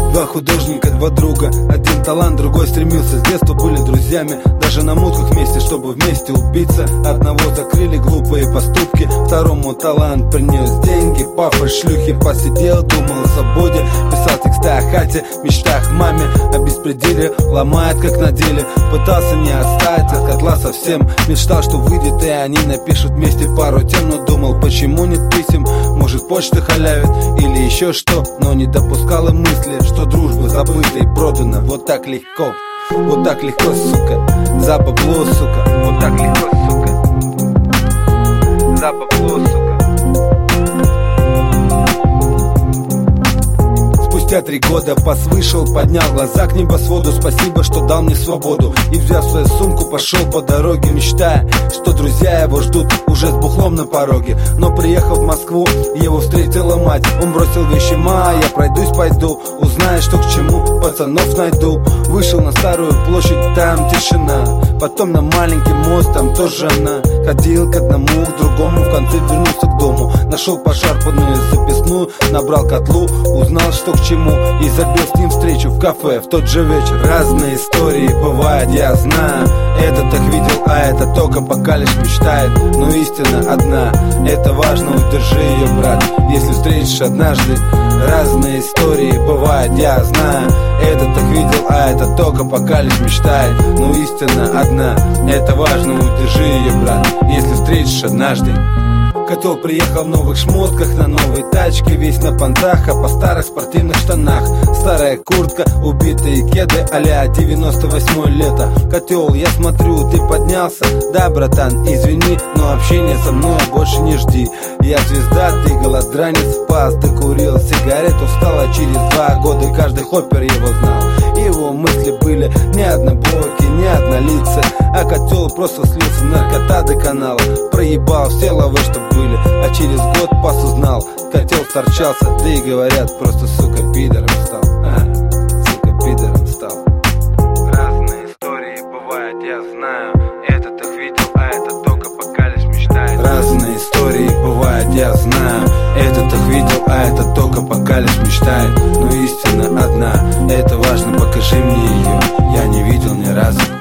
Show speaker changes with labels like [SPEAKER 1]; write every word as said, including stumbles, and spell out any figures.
[SPEAKER 1] Два художника, два друга, один талант, другой стремился. С детства были друзьями, даже на мутках вместе, чтобы вместе убиться. Одного закрыли глупые поступки, второму талант принес деньги. Папа шлюхи посидел, думал о свободе, писал тексты о хате, мечтах маме, о беспределе, ломает как на деле. Пытался не отстать от котла совсем, мечтал, что выйдет и они напишут вместе пару тем. Но думал, почему нет писем, может почта халявит или еще что. Но не допускал и мысли, что дружба забыта и продана вот так легко. Вот так легко, сука, за бабло, сука. Вот так легко, сука, за бабло, сука. Спустя три года пас вышел, поднял глаза к небосводу. Спасибо, что дал мне свободу. И взяв свою сумку, пошел по дороге, мечтая, что друзья его ждут уже с бухлом на пороге. Но приехав в Москву, его встретила мать. Он бросил вещи: ма, я пройдусь, пойду, узнаю, что к чему, пацанов найду. Вышел на Старую площадь, там тишина. Потом на маленький мост, там тоже она. Ходил к одному, к другому, в конце вернулся к дому. Нашел пошарпанную записную, набрал котлу, узнал, что к чему, и забил с ним встречу в кафе в тот же вечер. Разные истории бывают, я знаю. Этот так видел, а это только пока лишь мечтает. Но истина одна, это важно, удержи ее, брат, если встретишь однажды. Разные истории бывают, я знаю. Этот так видел, а это только пока лишь мечтает. Но истина одна, это важно, удержи ее, брат, если встретишь однажды. Котел приехал в новых шмотках, на новой тачке, весь на понтах, а по старых спортивных штанах. Старая куртка, убитые кеды, а-ля девяносто восьмое лето. Котел, я смотрю, ты поднялся? Да, братан, извини, но общение со мной больше не жди. Я звезда, ты голодранец, пас, докурил сигарету, встала через два года, и каждый хоппер его знал. Его мысли были не однобокие, не однолицые, а котел просто слился, наркота до канала. Проебал все лавы, что были, а через год пас узнал, котел торчался, да и говорят, просто, сука, пидором стал. А, сука, пидором стал. Разные истории бывают, я знаю. Этот их видел, а это только пока лишь мечтает. Разные истории бывают, я знаю. Этот их видел, а это только пока лишь мечтает. Но истина одна, это важно, покажи мне ее. Я не видел ни разу.